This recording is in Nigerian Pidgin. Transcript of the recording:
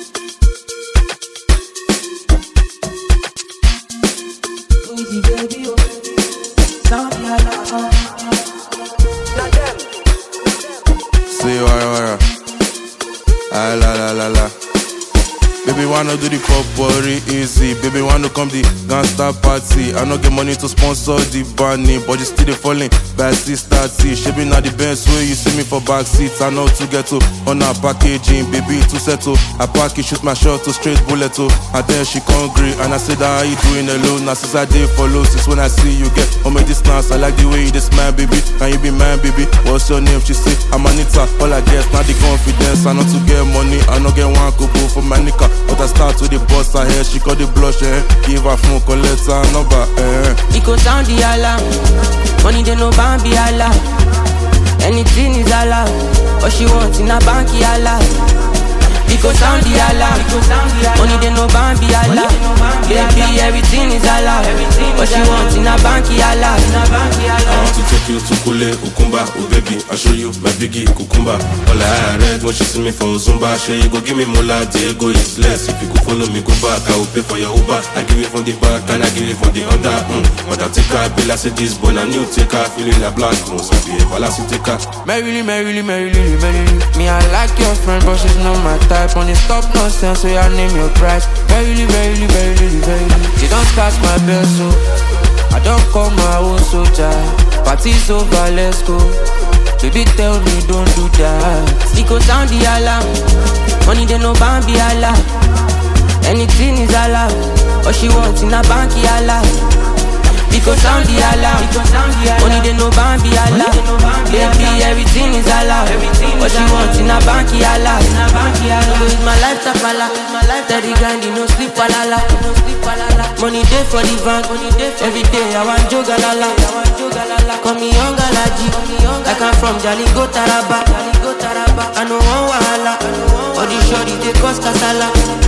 See why. Ah la la la la. Baby wanna do the potpourri easy. Baby wanna come the gangsta party. I no get money to sponsor the bunny, but you still dey falling by 6:30. Shaping out the Benz way you see me for back seats. I know to get to on her packaging, baby to settle. I pack it, shoot my shot to straight bullet to. And then she hungry and I said how you doing alone? Now since I did follow, since when I see you get on my distance. I like the way you dey smile, baby. Can you be mine, baby? What's your name? She say I'm Anita. All I get now the confidence. I know to get money. I no get one couple for my nigga. But I start with the boss ahead, she got the blush, give her phone, collect her number, It go sound the alarm, money they no Bambi alarm. Anything is allowed, what she wants in a banky allowed. It go sound the alarm, money they no Bambi alarm. Baby, everything is allowed, what she wants in a banky allowed. I want to take you to Kule, Ukumba, oh baby, I'll show you my biggie, Kukumba. All I read when she see me for Zumba. She go give me Mola, Diego is less. If you could follow me, go back, I will pay for your Uber. I give it from the back and I give it from the under. But I take her, Bill, I say this, but I new take her, feeling like black, so be a palace take her. Merrily, me I like your friend, but she's not my type. On the stop nonsense, so I name your price. Merrily, she don't scratch my bell, so I don't call my own soldier. Party's over, let's go. Baby, tell me don't do that. It go sound the alarm, money they no Bambi alarm. Anything is allowed, what she wants in a banky allowed. It go sound the alarm, money they no Bambi alarm. Baby, everything is allowed, what she wants in a banky allowed. It's my life tapala, steady grinding, no sleep walala. Money day for the van, every day I want jogalala. Call me young galaji, like I'm from Jali go Taraba. I know one wahala, all the shorty they cause kasala.